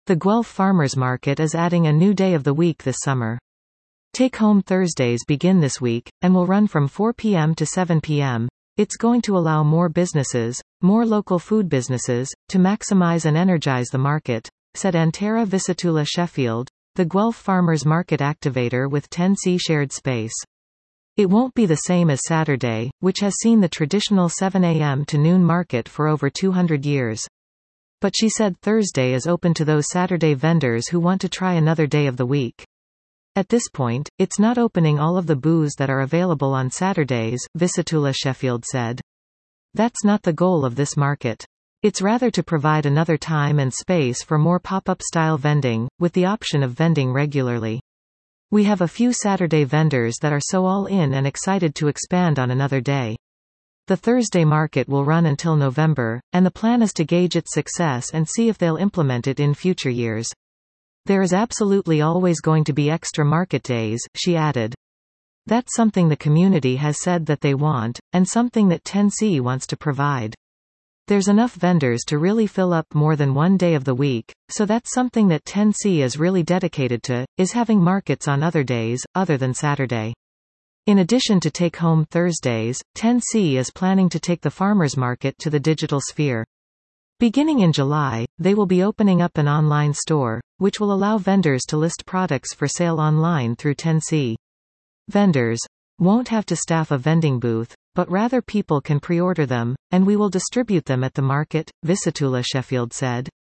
The Guelph Farmers Market is adding a new day of the week this summer. Take-home Thursdays begin this week, and will run from 4 p.m. to 7 p.m. It's going to allow more businesses, more local food businesses, to maximize and energize the market, said Antara Visitula Sheffield, the Guelph Farmers Market activator with 10C shared space. It won't be the same as Saturday, which has seen the traditional 7 a.m. to noon market for over 200 years. But she said Thursday is open to those Saturday vendors who want to try another day of the week. At this point, it's not opening all of the booths that are available on Saturdays, Visitula Sheffield said. That's not the goal of this market. It's rather to provide another time and space for more pop-up style vending, with the option of vending regularly. We have a few Saturday vendors that are so all in and excited to expand on another day. The Thursday market will run until November, and the plan is to gauge its success and see if they'll implement it in future years. There is absolutely always going to be extra market days, she added. That's something the community has said that they want, and something that 10C wants to provide. There's enough vendors to really fill up more than one day of the week, so that's something that 10C is really dedicated to, is having markets on other days, other than Saturday. In addition to take-home Thursdays, 10C is planning to take the farmers market to the digital sphere. Beginning in July, they will be opening up an online store, which will allow vendors to list products for sale online through 10C. Vendors won't have to staff a vending booth, but rather people can pre-order them, and we will distribute them at the market, Visitula Sheffield said.